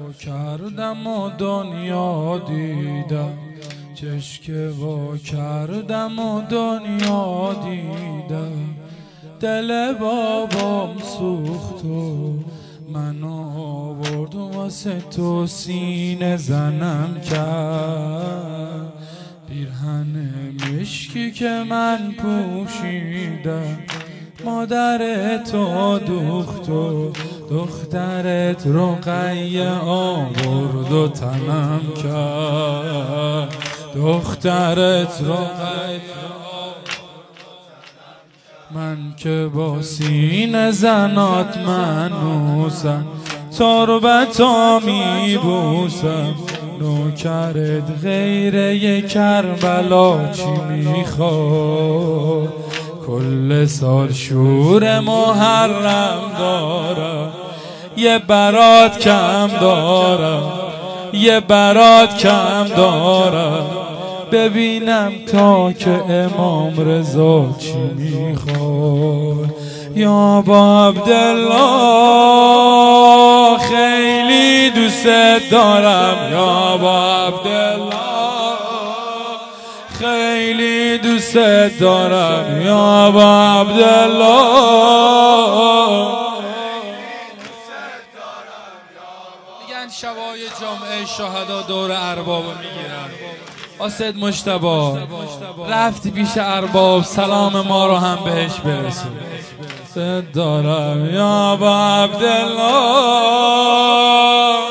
وا کردم و دنیا دیدم، چشم وا کردم و دنیا دیدم. دل بابام سوخت و منو آورد و واسه تو سینه زنم کرد. پیرهن مشکی که من پوشیدم مادرت تو دوخت و دخترت رقیه آورد و تنم کرد. دخترت رقیه من که با سینه زنات منوسم، تربتا میبوسم. نوکرت غیر یک کربلا چی میخواد؟ کل سال شور محرم دارم، یه برات کم دارم، یه برات کم دارم. ببینم تا که امام رضا چی میخواد. یا با عبدالله خیلی دوست دارم، یا با عبدالله خیلی دوست دارم، یا با عبدالله. میگن شبای جمعه شهدا دور ارباب میگیرن. آسد مجتبی رفتی پیش ارباب، سلام ما رو هم بهش برسون. دوست دارم یا با عبدالله.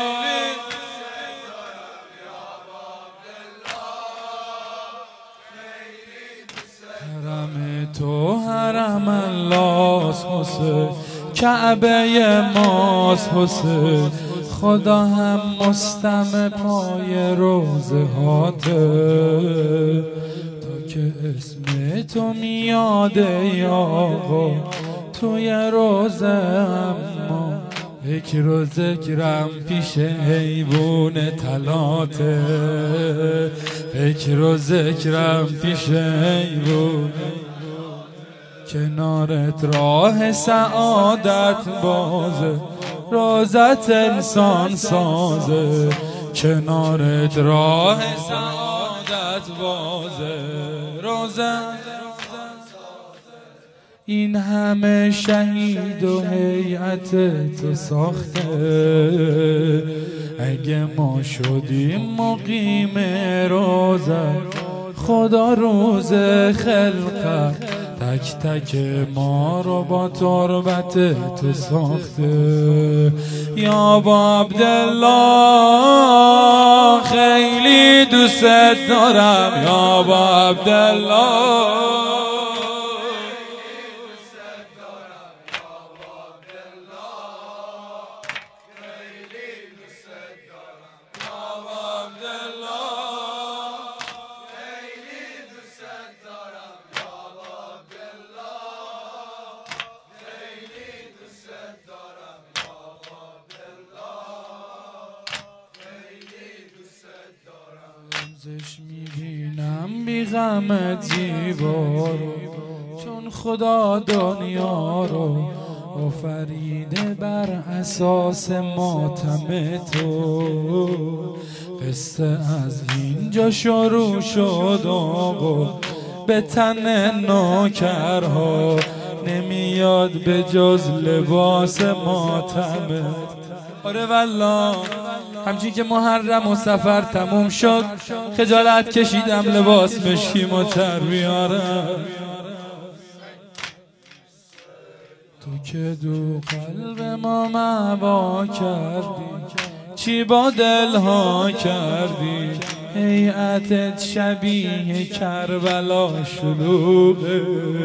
حرم تو حرم الله حسین، کعبه ماست حسین. خدا هم مستم پای روزه هاته، تا که اسم تو میاده آقا توی روزه. اما فکر و ذکرم پیش حیوون تلاته، فکر و ذکرم پیش حیوون. کنارت راه سعادت بازه، روزت انسان سازه. کنارت راه سعادت بازه، روزت این همه شهید و هیئت تو ساخته. اگه ما شدیم مقیم روزت، خدا روز خلقت تک تک ما رو با تربت تو ساخته. یا با عبدالله خیلی دوست دارم، یا با عبدالله. رمزش میبینم بی غمت زیبا رو، چون خدا دنیا رو آفریده بر اساس ماتم تو. قصه از اینجا شروع شد آقا، به تن نوکرها نمیاد به جز لباس ماتمه. آره والله همچین که محرم و سفر تموم شد، خجالت کشیدم لباس مشکیم و تر بیارم. تو که دو قلب ما معوا کردی، چی با دلها کردی. هیئتت شبیه کربلا شلوغه،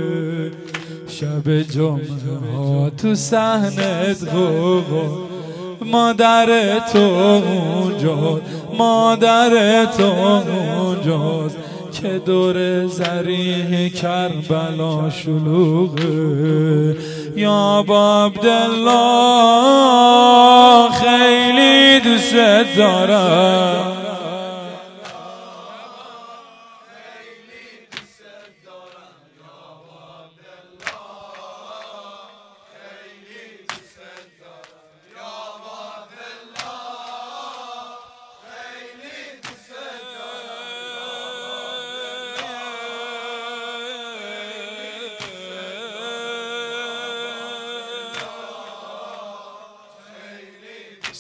شب جمعه ها تو صحنت غوغا. مادر تو اونجاست، مادر تو اونجاست، که دور ذریح کربلا شلوغه. یا با عبدالله خیلی دوست دارم.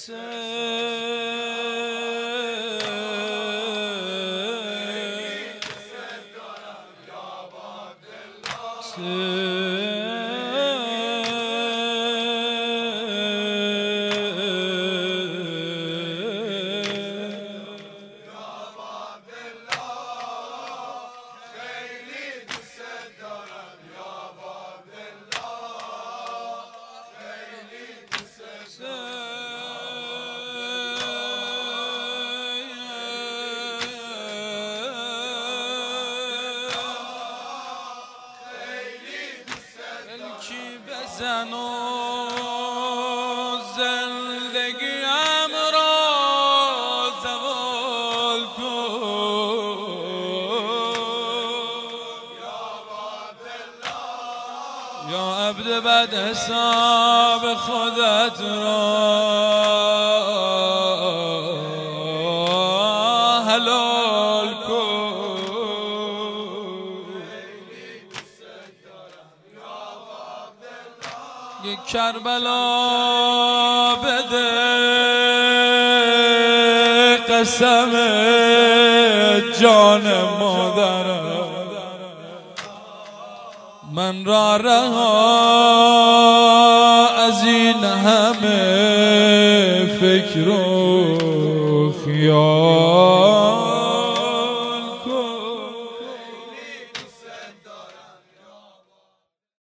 بزن و زندگیم را زوال کن یا عبد بد حساب خودت را حلال کن یک کربلا بده قسم جان مادرم من را رها